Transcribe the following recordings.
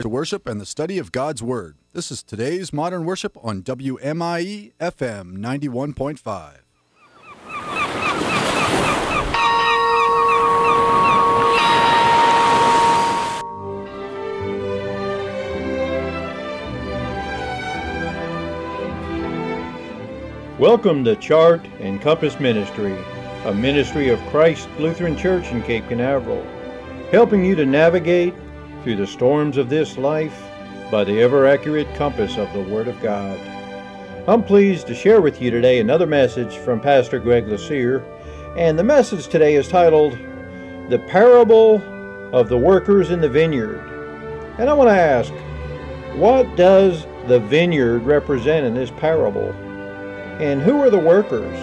To worship and the study of God's Word. This is today's Modern Worship on WMIE FM 91.5. Welcome to Chart and Compass Ministry, a ministry of Christ Lutheran Church in Cape Canaveral, helping you to navigate through the storms of this life by the ever-accurate compass of the Word of God. I'm pleased to share with you today another message from Pastor Greg Lassere, and the message today is titled, The Parable of the Workers in the Vineyard. And I want to ask, what does the vineyard represent in this parable? And who are the workers?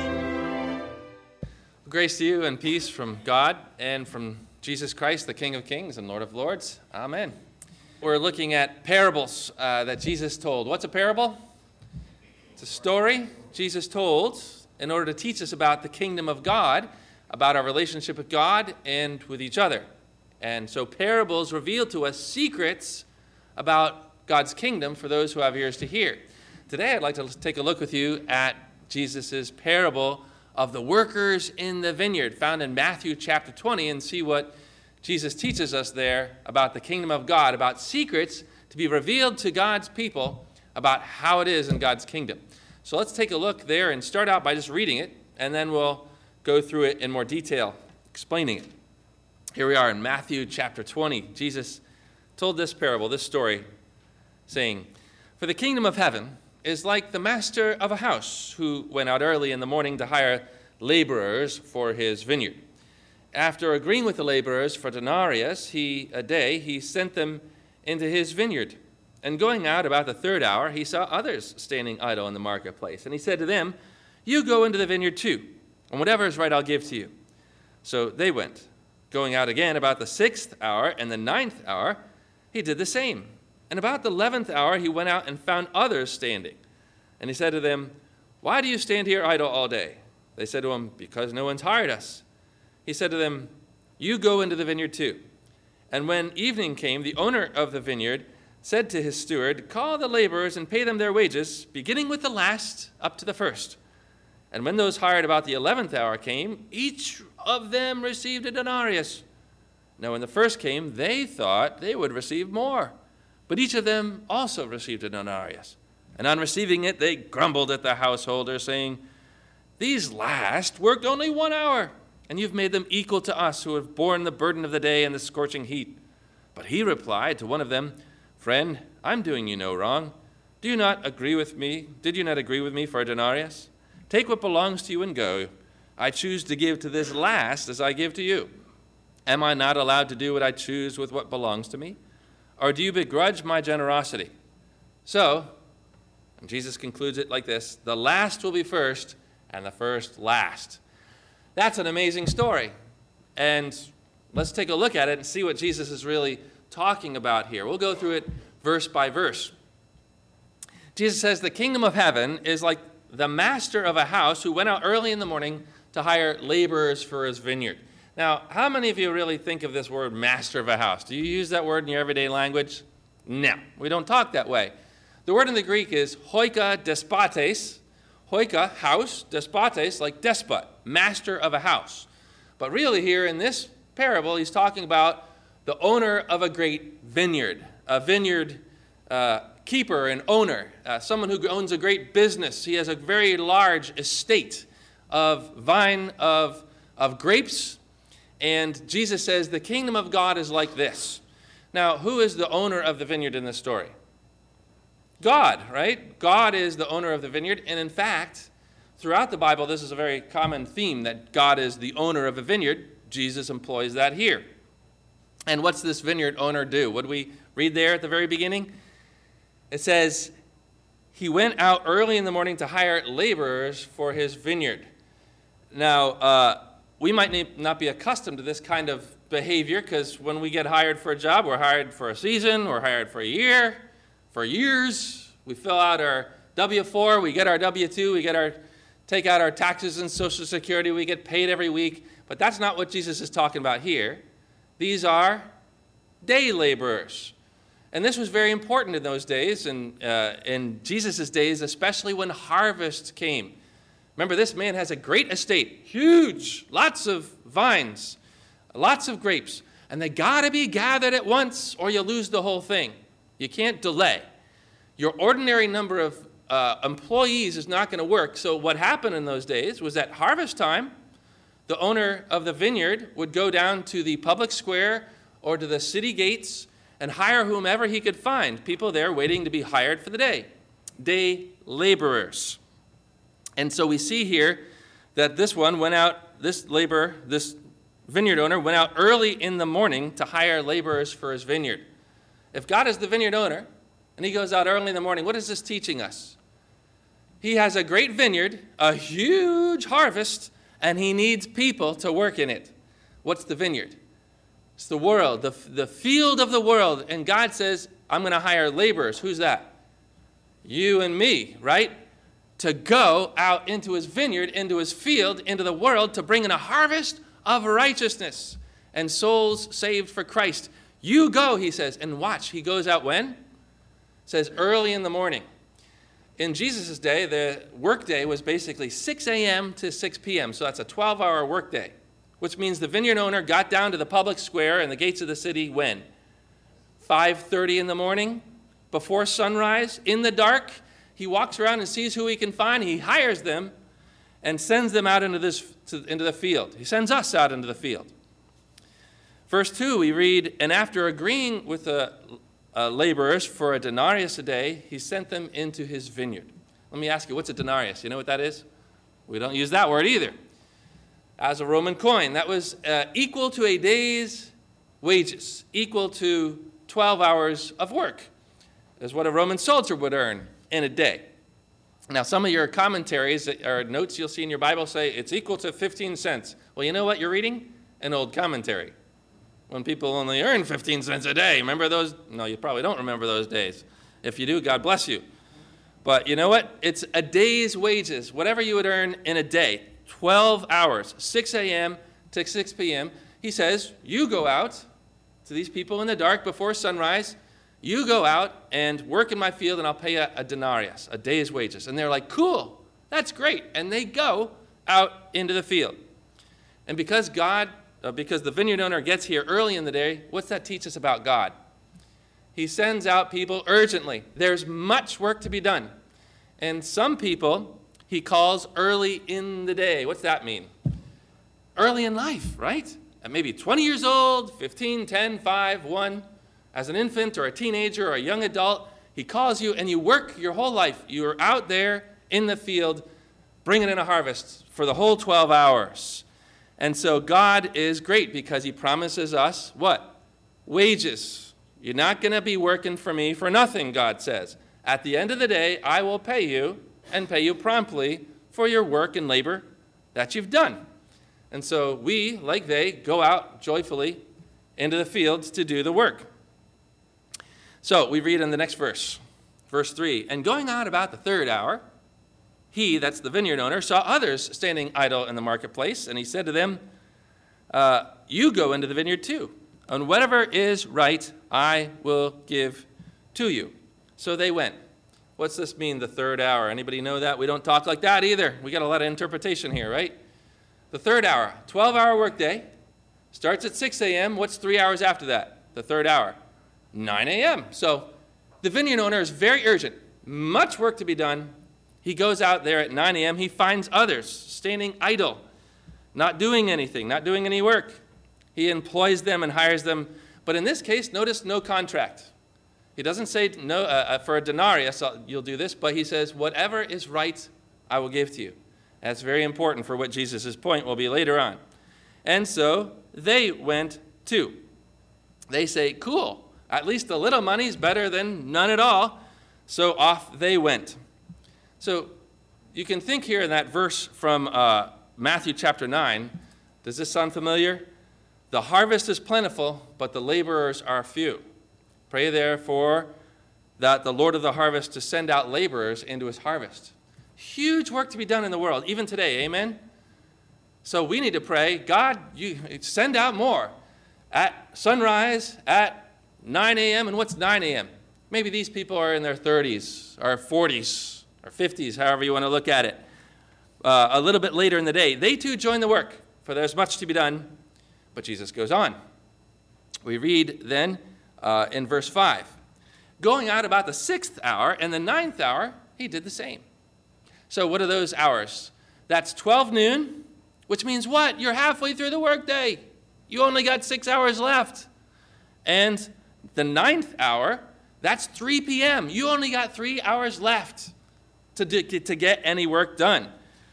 Grace to you and peace from God and from Jesus Christ, the King of Kings and Lord of Lords. Amen. We're looking at parables that Jesus told. What's a parable? It's a story Jesus told in order to teach us about the kingdom of God, about our relationship with God and with each other. And so parables reveal to us secrets about God's kingdom for those who have ears to hear. Today I'd like to take a look with you at Jesus' parable of the workers in the vineyard, found in Matthew chapter 20, and see what Jesus teaches us there about the kingdom of God, about secrets to be revealed to God's people about how it is in God's kingdom. So let's take a look there and start out by just reading it, and then we'll go through it in more detail, explaining it. Here we are in Matthew chapter 20. Jesus told this parable, this story, saying, "For the kingdom of heaven is like the master of a house who went out early in the morning to hire laborers for his vineyard. After agreeing with the laborers for denarius a day, he sent them into his vineyard. And going out about the third hour, he saw others standing idle in the marketplace. And he said to them, 'You go into the vineyard too, and whatever is right I'll give to you.' So they went. Going out again about the 6th hour and the 9th hour, he did the same. And about the 11th hour, he went out and found others standing. And he said to them, 'Why do you stand here idle all day?' They said to him, 'Because no one's hired us.' He said to them, 'You go into the vineyard too.' And when evening came, the owner of the vineyard said to his steward, 'Call the laborers and pay them their wages, beginning with the last up to the first.' And when those hired about the 11th hour came, each of them received a denarius. Now when the first came, they thought they would receive more. But each of them also received a denarius. And on receiving it, they grumbled at the householder, saying, 'These last worked only 1 hour, and you've made them equal to us who have borne the burden of the day and the scorching heat.' But he replied to one of them, 'Friend, I'm doing you no wrong. Did you not agree with me for a denarius? Take what belongs to you and go. I choose to give to this last as I give to you. Am I not allowed to do what I choose with what belongs to me? Or do you begrudge my generosity?' So," and Jesus concludes it like this, "the last will be first, and the first last." That's an amazing story. And let's take a look at it and see what Jesus is really talking about here. We'll go through it verse by verse. Jesus says the kingdom of heaven is like the master of a house who went out early in the morning to hire laborers for his vineyard. Now, how many of you really think of this word master of a house? Do you use that word in your everyday language? No, we don't talk that way. The word in the Greek is hoika despotes. Hoika, house, despotes, like despot, master of a house. But really here in this parable, he's talking about the owner of a great vineyard, a vineyard keeper and owner, someone who owns a great business. He has a very large estate of vine of grapes. And Jesus says the kingdom of God is like this. Now, who is the owner of the vineyard in this story? God, right? God is the owner of the vineyard. And in fact, throughout the Bible, this is a very common theme that God is the owner of a vineyard. Jesus employs that here. And what's this vineyard owner do? What do we read there at the very beginning? It says, he went out early in the morning to hire laborers for his vineyard. Now, we might not be accustomed to this kind of behavior because when we get hired for a job, we're hired for a season, we're hired for a year, for years. We fill out our W-4, we get our W-2, we take out our taxes and Social Security, we get paid every week. But that's not what Jesus is talking about here. These are day laborers. And this was very important in those days, and in Jesus' days, especially when harvest came. Remember, this man has a great estate, huge, lots of vines, lots of grapes, and they got to be gathered at once or you lose the whole thing. You can't delay. Your ordinary number of employees is not going to work. So what happened in those days was at harvest time, the owner of the vineyard would go down to the public square or to the city gates and hire whomever he could find, people there waiting to be hired for the day laborers. And so we see here that this vineyard owner went out early in the morning to hire laborers for his vineyard. If God is the vineyard owner and he goes out early in the morning, what is this teaching us? He has a great vineyard, a huge harvest, and he needs people to work in it. What's the vineyard? It's the world, the field of the world. And God says, I'm going to hire laborers. Who's that? You and me, right? To go out into his vineyard, into his field, into the world, to bring in a harvest of righteousness and souls saved for Christ. You go, he says, and watch. He goes out when? It says early in the morning. In Jesus' day, the workday was basically 6 a.m. to 6 p.m., so that's a 12-hour workday, which means the vineyard owner got down to the public square and the gates of the city when? 5:30 in the morning, before sunrise, in the dark. He walks around and sees who he can find. He hires them and sends them out into the field. He sends us out into the field. Verse 2, we read, and after agreeing with the laborers for a denarius a day, he sent them into his vineyard. Let me ask you, what's a denarius? You know what that is? We don't use that word either. As a Roman coin, that was equal to a day's wages, equal to 12 hours of work. That's what a Roman soldier would earn in a day. Now, some of your commentaries or notes you'll see in your Bible say it's equal to 15 cents. Well, you know what you're reading? An old commentary. When people only earn 15 cents a day. Remember those? No, you probably don't remember those days. If you do, God bless you. But you know what? It's a day's wages, whatever you would earn in a day, 12 hours, 6 a.m. to 6 p.m. He says, you go out to these people in the dark before sunrise. You go out and work in my field, and I'll pay you a denarius, a day's wages. And they're like, cool, that's great. And they go out into the field. And because the vineyard owner gets here early in the day, what's that teach us about God? He sends out people urgently. There's much work to be done. And some people he calls early in the day. What's that mean? Early in life, right? At maybe 20 years old, 15, 10, 5, 1. As an infant or a teenager or a young adult, he calls you and you work your whole life. You're out there in the field bringing in a harvest for the whole 12 hours. And so God is great because he promises us what? Wages. You're not going to be working for me for nothing, God says. At the end of the day, I will pay you and pay you promptly for your work and labor that you've done. And so we, like they, go out joyfully into the fields to do the work. So we read in the next verse, verse 3, and going out about the third hour, he, that's the vineyard owner, saw others standing idle in the marketplace, and he said to them, you go into the vineyard too, and whatever is right I will give to you. So they went. What's this mean, the third hour? Anybody know that? We don't talk like that either. We got a lot of interpretation here, right? The third hour, 12-hour workday, starts at 6 a.m. What's 3 hours after that? The third hour, 9 a.m. So the vineyard owner is very urgent. Much work to be done. He goes out there at 9 a.m. He finds others standing idle, not doing anything, not doing any work. He employs them and hires them. But in this case, notice no contract. He doesn't say, no, for a denarius, you'll do this, but he says, whatever is right, I will give to you. That's very important for what Jesus' point will be later on. And so they went too. They say, cool, at least a little money is better than none at all. So off they went. So you can think here in that verse from Matthew chapter 9. Does this sound familiar? The harvest is plentiful, but the laborers are few. Pray therefore that the Lord of the harvest to send out laborers into his harvest. Huge work to be done in the world, even today, amen? So we need to pray, God, you send out more. At sunrise, at 9 a.m., and what's 9 a.m.? Maybe these people are in their 30s or 40s or 50s, however you want to look at it. A little bit later in the day, they too join the work, for there's much to be done. But Jesus goes on. We read then in verse 5, going out about the 6th hour and the 9th hour, he did the same. So what are those hours? That's 12 noon, which means what? You're halfway through the workday. You only got 6 hours left. And the 9th hour, that's 3 p.m. You only got 3 hours left to get any work done.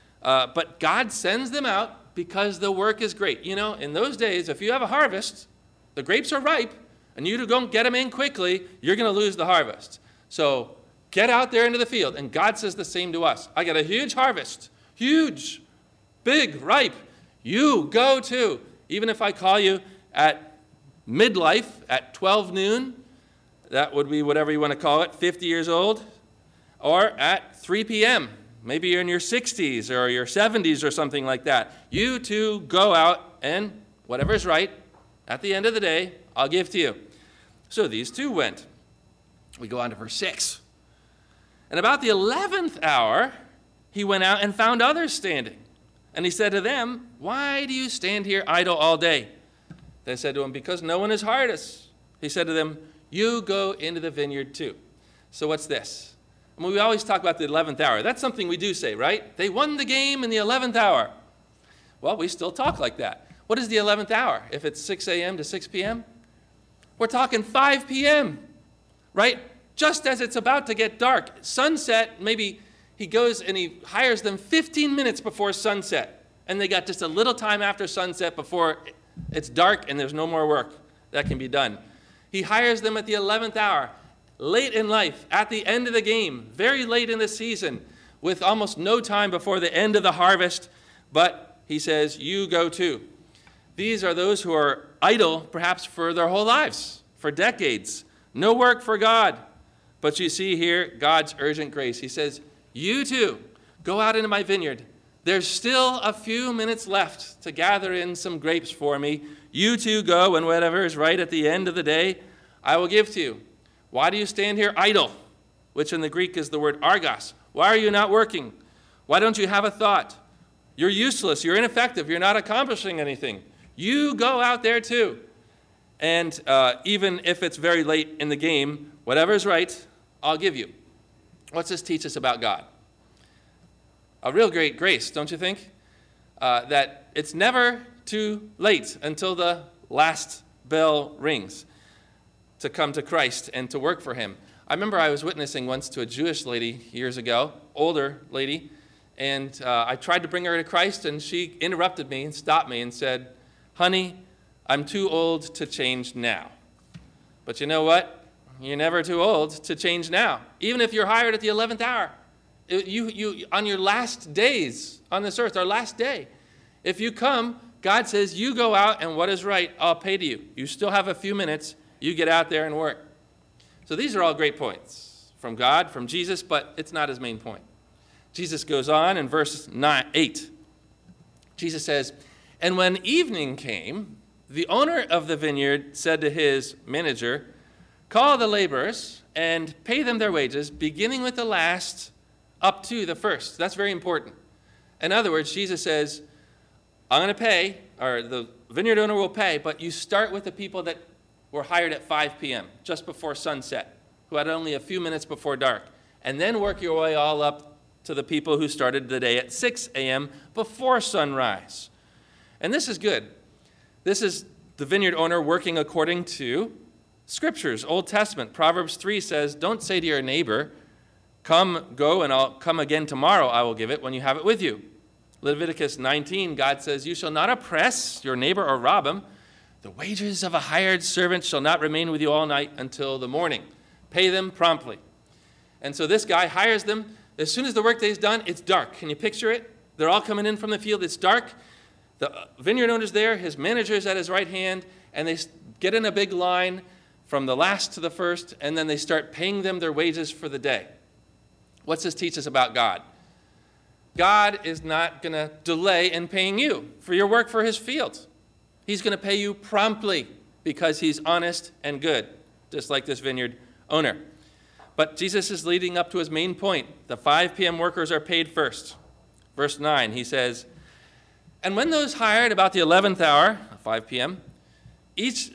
But God sends them out because the work is great. You know, in those days, if you have a harvest, the grapes are ripe, and you don't get them in quickly, you're going to lose the harvest. So get out there into the field. And God says the same to us. I got a huge harvest, huge, big, ripe. You go too. Even if I call you at midlife, at 12 noon, that would be whatever you want to call it, 50 years old, or at 3 p.m., maybe you're in your 60s or your 70s or something like that. You too go out and whatever's right, at the end of the day, I'll give to you. So these two went. We go on to verse 6. And about the 11th hour, he went out and found others standing. And he said to them, why do you stand here idle all day? They said to him, because no one has hired us. He said to them, you go into the vineyard too. So what's this? I mean, we always talk about the 11th hour. That's something we do say, right? They won the game in the 11th hour. Well, we still talk like that. What is the 11th hour? If it's 6 a.m. to 6 p.m.? We're talking 5 p.m., right? Just as it's about to get dark. Sunset, maybe he goes and he hires them 15 minutes before sunset. And they got just a little time after sunset before it's dark and there's no more work that can be done. He hires them at the 11th hour, late in life, at the end of the game, very late in the season, with almost no time before the end of the harvest. But he says, you go too. These are those who are idle, perhaps for their whole lives, for decades. No work for God. But you see here God's urgent grace. He says, you too, go out into my vineyard. There's still a few minutes left to gather in some grapes for me. You too go, and whatever is right at the end of the day, I will give to you. Why do you stand here idle? Which in the Greek is the word argos. Why are you not working? Why don't you have a thought? You're useless. You're ineffective. You're not accomplishing anything. You go out there too. And even if it's very late in the game, whatever's right, I'll give you. What's this teach us about God? A real great grace, don't you think? That it's never too late until the last bell rings to come to Christ and to work for him. I remember I was witnessing once to a Jewish lady years ago, older lady, and I tried to bring her to Christ, and she interrupted me and stopped me and said, honey, I'm too old to change now. But you know what? You're never too old to change now. Even if you're hired at the 11th hour, you on your last days on this earth, our last day, if you come, God says, you go out and what is right, I'll pay to you. You still have a few minutes. You get out there and work. So these are all great points from God, from Jesus, but it's not his main point. Jesus goes on in verse 8. Jesus says, and when evening came, the owner of the vineyard said to his manager, call the laborers and pay them their wages, beginning with the last up to the first. That's very important. In other words, Jesus says, I'm going to pay, or the vineyard owner will pay, but you start with the people that were hired at 5 p.m., just before sunset, who had only a few minutes before dark, and then work your way all up to the people who started the day at 6 a.m. before sunrise. And this is good. This is the vineyard owner working according to Scriptures, Old Testament. Proverbs 3 says, don't say to your neighbor, come, go, and I'll come again tomorrow, I will give it when you have it with you. Leviticus 19, God says, you shall not oppress your neighbor or rob him. The wages of a hired servant shall not remain with you all night until the morning. Pay them promptly. And so this guy hires them. As soon as the workday is done, it's dark. Can you picture it? They're all coming in from the field. It's dark. The vineyard owner's there. His manager's at his right hand. And they get in a big line from the last to the first. And then they start paying them their wages for the day. What's this teach us about God? God is not going to delay in paying you for your work for his field. He's going to pay you promptly because he's honest and good. just like this vineyard owner. But Jesus is leading up to his main point. The 5 p.m. workers are paid first. Verse 9, he says, "And when those hired about the 11th hour, 5 p.m., each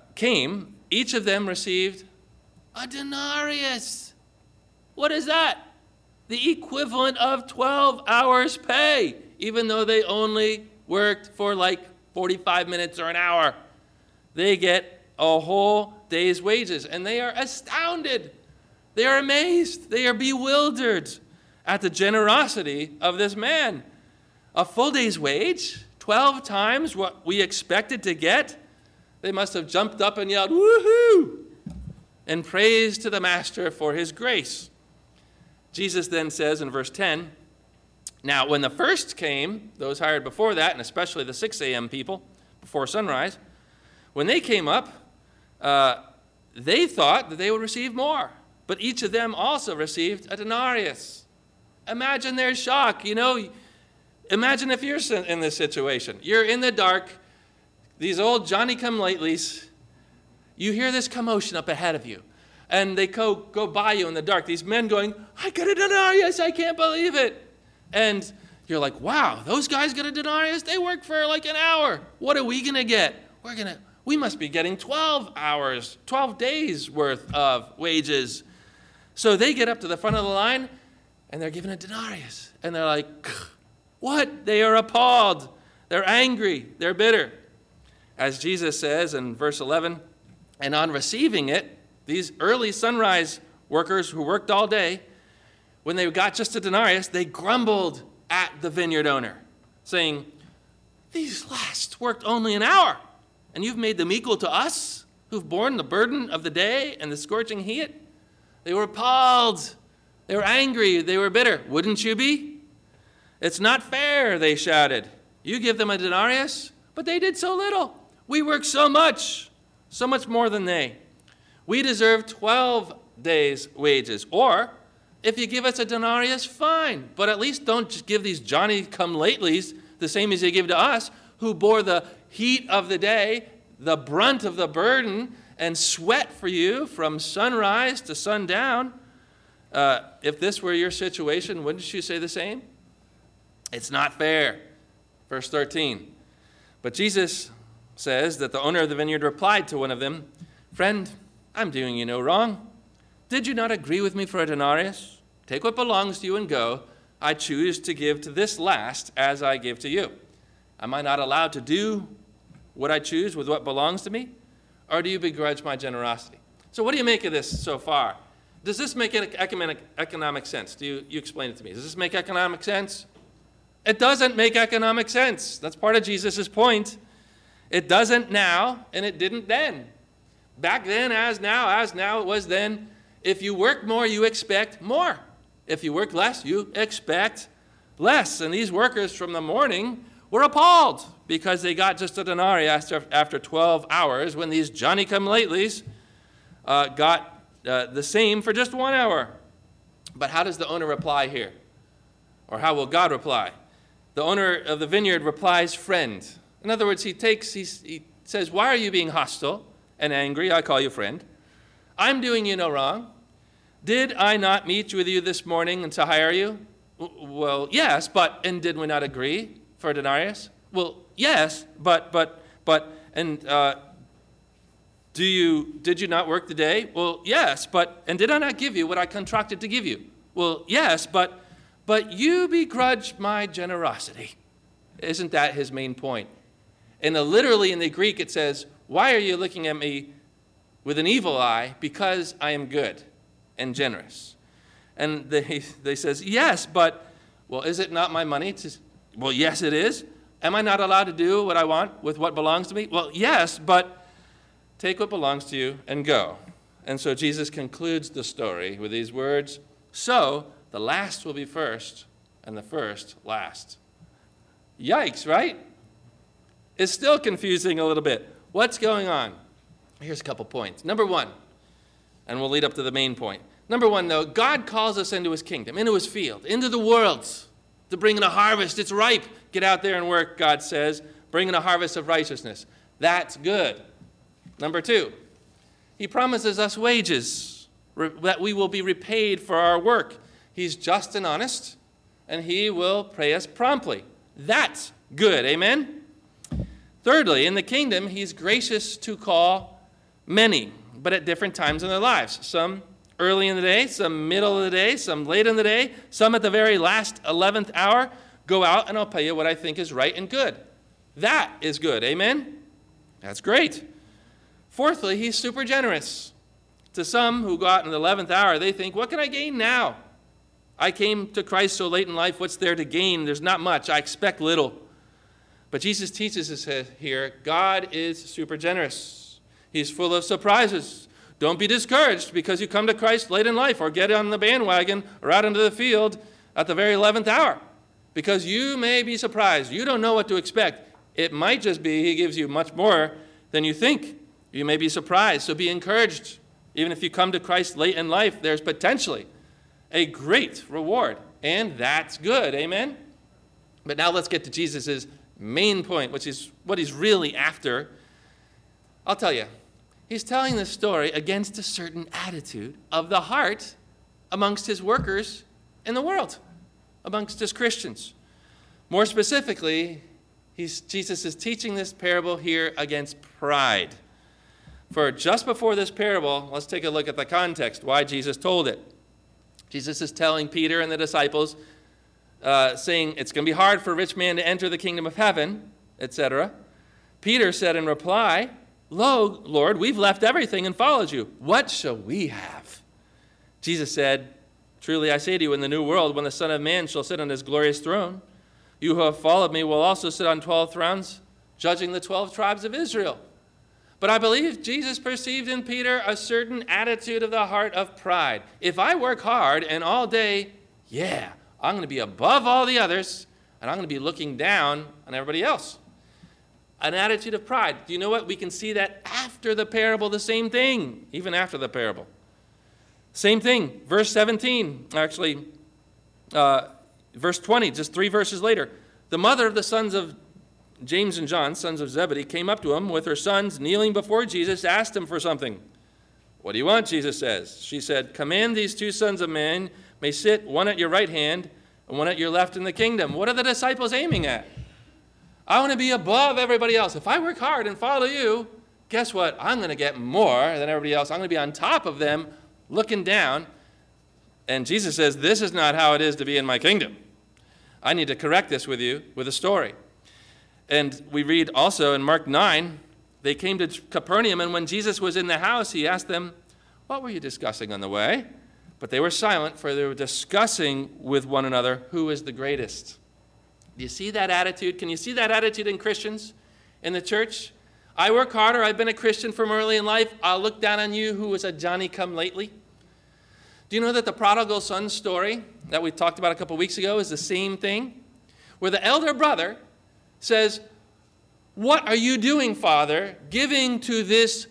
of them received a denarius." What is that? The equivalent of 12 hours' pay, even though they only worked for like 45 minutes or an hour. They get a whole day's wages, and they are astounded. They are amazed. They are bewildered at the generosity of this man. A full day's wage, 12 times what we expected to get. They must have jumped up and yelled, "Woohoo!" and praised to the master for his grace. Jesus then says in verse 10, "Now when the first came, those hired before that, and especially the 6 a.m. people before sunrise, when they came up, they thought that they would receive more. But each of them also received a denarius." Imagine their shock. Imagine if you're in this situation. You're in the dark. These old Johnny-come-latelys, you hear this commotion up ahead of you. And they go by you in the dark. These men going, "I got a denarius, I can't believe it." And you're like, wow, those guys got a denarius? They work for like an hour. What are we going to get? We must be getting 12 hours, 12 days worth of wages. So they get up to the front of the line, and they're given a denarius. And they're like, what? They are appalled. They're angry. They're bitter. As Jesus says in verse 11, "And on receiving it, these early sunrise workers who worked all day, when they got just a denarius, they grumbled at the vineyard owner, saying, 'These last worked only an hour, and you've made them equal to us, who've borne the burden of the day and the scorching heat.' They were appalled. They were angry. They were bitter. Wouldn't you be? 'It's not fair,' they shouted. 'You give them a denarius, but they did so little. We worked so much more than they. We deserve 12 days' wages. Or, if you give us a denarius, fine. But at least don't just give these Johnny-come-latelys the same as you give to us, who bore the heat of the day, the brunt of the burden, and sweat for you from sunrise to sundown.' If this were your situation, wouldn't you say the same? It's not fair." Verse 13. But Jesus says that the owner of the vineyard replied to one of them, "Friend, I'm doing you no wrong. Did you not agree with me for a denarius? Take what belongs to you and go. I choose to give to this last as I give to you. Am I not allowed to do what I choose with what belongs to me? Or do you begrudge my generosity?" So what do you make of this so far? Does this make economic sense? You explain it to me. Does this make economic sense? It doesn't make economic sense. That's part of Jesus' point. It doesn't now, and it didn't then. Back then, as now it was then. If you work more, you expect more. If you work less, you expect less. And these workers from the morning were appalled because they got just a denarius after 12 hours when these Johnny-come-latelys got the same for just 1 hour. But how does the owner reply here? Or how will God reply? The owner of the vineyard replies, "Friend." In other words, he says, "Why are you being hostile and angry? I call you friend. I'm doing you no wrong. Did I not meet with you this morning and to hire you?" "Well, yes, and did we not agree for a denarius?" "Well, yes, and did you not work the day?" "Well, yes, and did I not give you what I contracted to give you?" "Well, yes, but you begrudge my generosity." Isn't that his main point? And literally in the Greek it says, "Why are you looking at me with an evil eye? Because I am good and generous." And they says, "Yes, well, is it not my money to..." "Well, yes, it is." "Am I not allowed to do what I want with what belongs to me?" "Well, yes, but..." "Take what belongs to you and go." And so Jesus concludes the story with these words, "So the last will be first, and the first last." Yikes, right? It's still confusing a little bit. What's going on? Here's a couple points. Number one, and we'll lead up to the main point. Number one, though, God calls us into his kingdom, into his field, into the world, to bring in a harvest. It's ripe. Get out there and work, God says. Bring in a harvest of righteousness. That's good. Number two, He promises us wages, that we will be repaid for our work. He's just and honest, and he will pay us promptly. That's good, amen? Thirdly, in the kingdom, he's gracious to call many, but at different times in their lives. Some early in the day, some middle of the day, some late in the day, some at the very last 11th hour. Go out and I'll pay you what I think is right and good. That is good, amen? That's great. Fourthly, he's super generous. To some who go out in the 11th hour, they think, what can I gain now? I came to Christ so late in life, what's there to gain? There's not much. I expect little. But Jesus teaches us here, God is super generous. He's full of surprises. Don't be discouraged because you come to Christ late in life or get on the bandwagon or out into the field at the very 11th hour. Because you may be surprised. You don't know what to expect. It might just be he gives you much more than you think. You may be surprised, so be encouraged. Even if you come to Christ late in life, there's potentially a great reward. And that's good, amen? But now let's get to Jesus' main point, which is what he's really after. I'll tell you. He's telling this story against a certain attitude of the heart amongst his workers in the world, amongst his Christians. More specifically, Jesus is teaching this parable here against pride. For just before this parable, let's take a look at the context, why Jesus told it. Jesus is telling Peter and the disciples, saying it's going to be hard for a rich man to enter the kingdom of heaven, etc. Peter said in reply, Lo, Lord, we've left everything and followed you. What shall we have? Jesus said, Truly I say to you, in the new world, when the Son of Man shall sit on his glorious throne, you who have followed me will also sit on 12 thrones, judging the 12 tribes of Israel. But I believe Jesus perceived in Peter a certain attitude of the heart of pride. If I work hard and all day, I'm going to be above all the others, and I'm going to be looking down on everybody else. An attitude of pride. Do you know what? We can see that after the parable, the same thing, even after the parable. Same thing. Verse 17, actually, verse 20, just 3 verses later. The mother of the sons of James and John, sons of Zebedee, came up to him with her sons, kneeling before Jesus, asked him for something. What do you want, Jesus says. She said, Command these 2 sons of men may sit, one at your right hand and one at your left in the kingdom. What are the disciples aiming at? I want to be above everybody else. If I work hard and follow you, guess what? I'm going to get more than everybody else. I'm going to be on top of them, looking down. And Jesus says, this is not how it is to be in my kingdom. I need to correct this with you with a story. And we read also in Mark 9, they came to Capernaum, and when Jesus was in the house, he asked them, what were you discussing on the way? But they were silent, for they were discussing with one another who is the greatest. Do you see that attitude? Can you see that attitude in Christians in the church? I work harder. I've been a Christian from early in life. I'll look down on you who was a Johnny-come-lately. Do you know that the prodigal son story that we talked about a couple weeks ago is the same thing? Where the elder brother says, what are you doing, Father, giving to this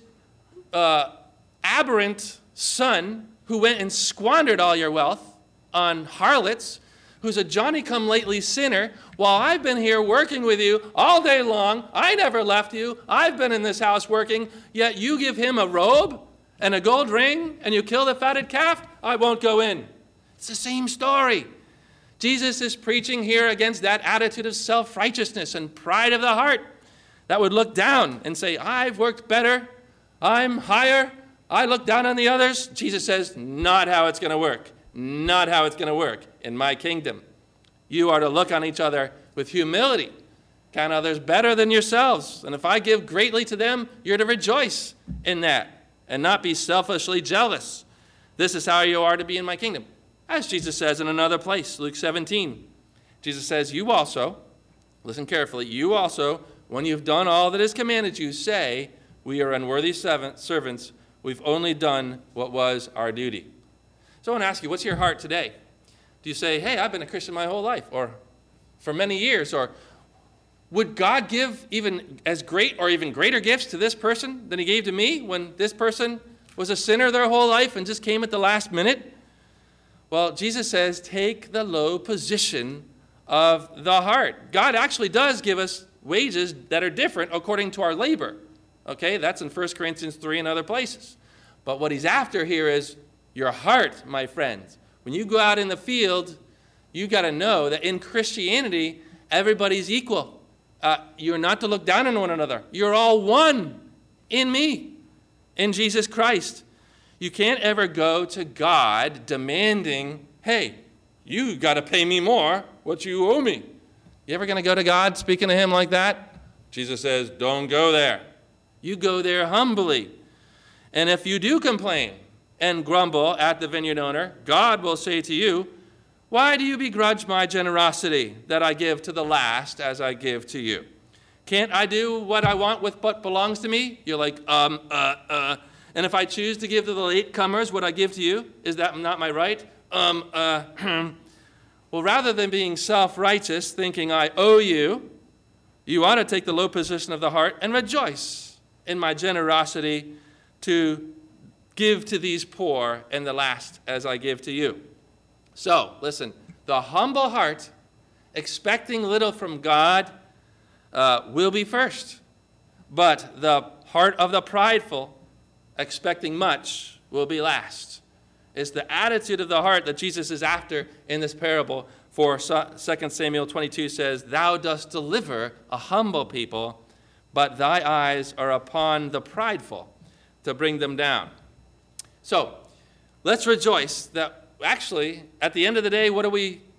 aberrant son who went and squandered all your wealth on harlots, who's a Johnny-come-lately sinner, while I've been here working with you all day long. I never left you. I've been in this house working, yet you give him a robe and a gold ring, and you kill the fatted calf? I won't go in. It's the same story. Jesus is preaching here against that attitude of self-righteousness and pride of the heart that would look down and say, I've worked better, I'm higher, I look down on the others. Jesus says, not how it's going to work. Not how it's going to work in my kingdom. You are to look on each other with humility. Count others better than yourselves. And if I give greatly to them, you're to rejoice in that and not be selfishly jealous. This is how you are to be in my kingdom. As Jesus says in another place, Luke 17. Jesus says, you also, listen carefully, you also, when you've done all that is commanded you, say, we are unworthy servants. We've only done what was our duty. So I want to ask you, what's your heart today? Do you say, hey, I've been a Christian my whole life, or for many years, or would God give even as great or even greater gifts to this person than he gave to me when this person was a sinner their whole life and just came at the last minute? Well, Jesus says, take the low position of the heart. God actually does give us wages that are different according to our labor. Okay, that's in 1 Corinthians 3 and other places. But what he's after here is your heart, my friends. When you go out in the field, you got to know that in Christianity, everybody's equal. You're not to look down on one another. You're all one in me, in Jesus Christ. You can't ever go to God demanding, hey, you got to pay me more what you owe me. You ever going to go to God speaking to him like that? Jesus says, don't go there. You go there humbly. And if you do complain and grumble at the vineyard owner, God will say to you, why do you begrudge my generosity that I give to the last as I give to you? Can't I do what I want with what belongs to me? You're like, And if I choose to give to the latecomers what I give to you, is that not my right? Well, rather than being self-righteous, thinking I owe you, you ought to take the low position of the heart and rejoice in my generosity to give to these poor and the last as I give to you. So, listen, the humble heart, expecting little from God, will be first. But the heart of the prideful, expecting much, will be last. It's the attitude of the heart that Jesus is after in this parable. For 2 Samuel 22 says, thou dost deliver a humble people, but thy eyes are upon the prideful to bring them down. So, let's rejoice that actually, at the end of the day, what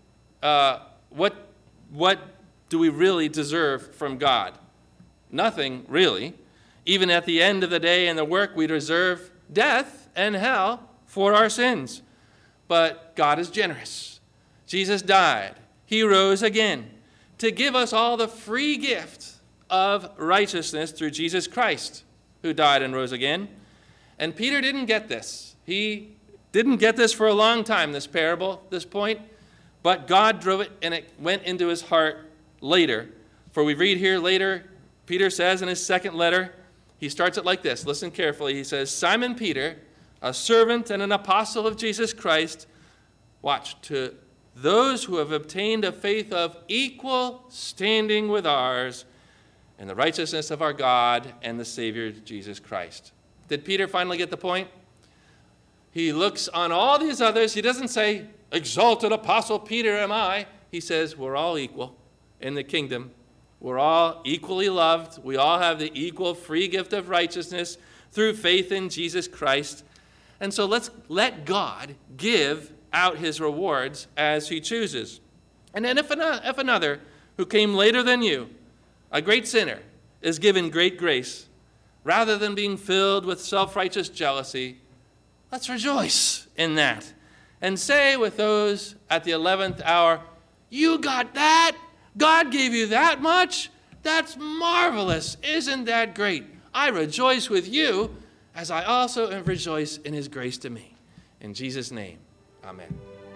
do we really deserve from God? Nothing, really. Even at the end of the day in the work, we deserve death and hell for our sins. But God is generous. Jesus died. He rose again to give us all the free gift of righteousness through Jesus Christ, who died and rose again. And Peter didn't get this. He didn't get this for a long time, this parable, this point. But God drove it, and it went into his heart later. For we read here later, Peter says in his second letter, he starts it like this. Listen carefully. He says, Simon Peter, a servant and an apostle of Jesus Christ, watch, to those who have obtained a faith of equal standing with ours in the righteousness of our God and the Savior Jesus Christ. Did Peter finally get the point? He looks on all these others. He doesn't say, exalted apostle Peter am I. He says, we're all equal in the kingdom. We're all equally loved. We all have the equal free gift of righteousness through faith in Jesus Christ. And so let's let God give out his rewards as he chooses. And then if another who came later than you, a great sinner, is given great grace, rather than being filled with self-righteous jealousy, let's rejoice in that. And say with those at the 11th hour, you got that? God gave you that much? That's marvelous. Isn't that great? I rejoice with you as I also rejoice in his grace to me. In Jesus' name, amen.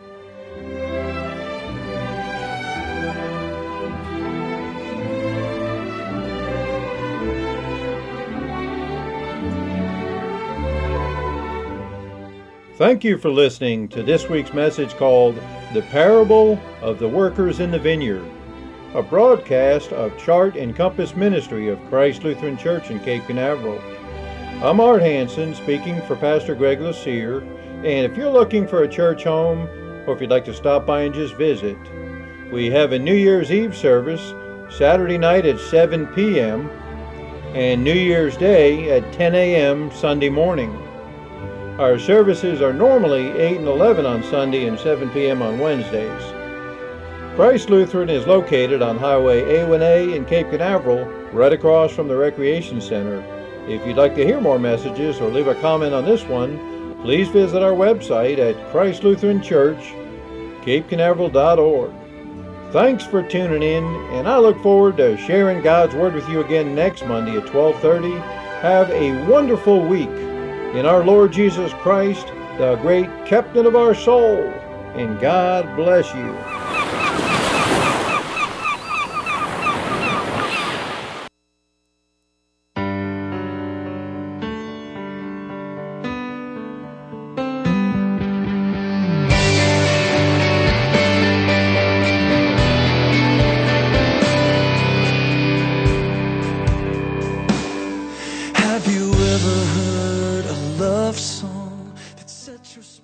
Thank you for listening to this week's message called The Parable of the Workers in the Vineyard, a broadcast of Chart and Compass Ministry of Christ Lutheran Church in Cape Canaveral. I'm Art Hansen, speaking for Pastor Greg Lassier, and if you're looking for a church home, or if you'd like to stop by and just visit, we have a New Year's Eve service Saturday night at 7 p.m. and New Year's Day at 10 a.m. Sunday morning. Our services are normally 8 and 11 on Sunday and 7 p.m. on Wednesdays. Christ Lutheran is located on Highway A1A in Cape Canaveral, right across from the Recreation Center. If you'd like to hear more messages or leave a comment on this one, please visit our website at Christ Lutheran Church, CapeCanaveral.org. Thanks for tuning in, and I look forward to sharing God's Word with you again next Monday at 12:30. Have a wonderful week in our Lord Jesus Christ, the great captain of our soul, and God bless you.